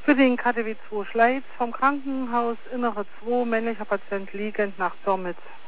Bedingt KTW 2 Schleiz vom Krankenhaus Innere 2, männlicher Patient liegend nach Dörmitz.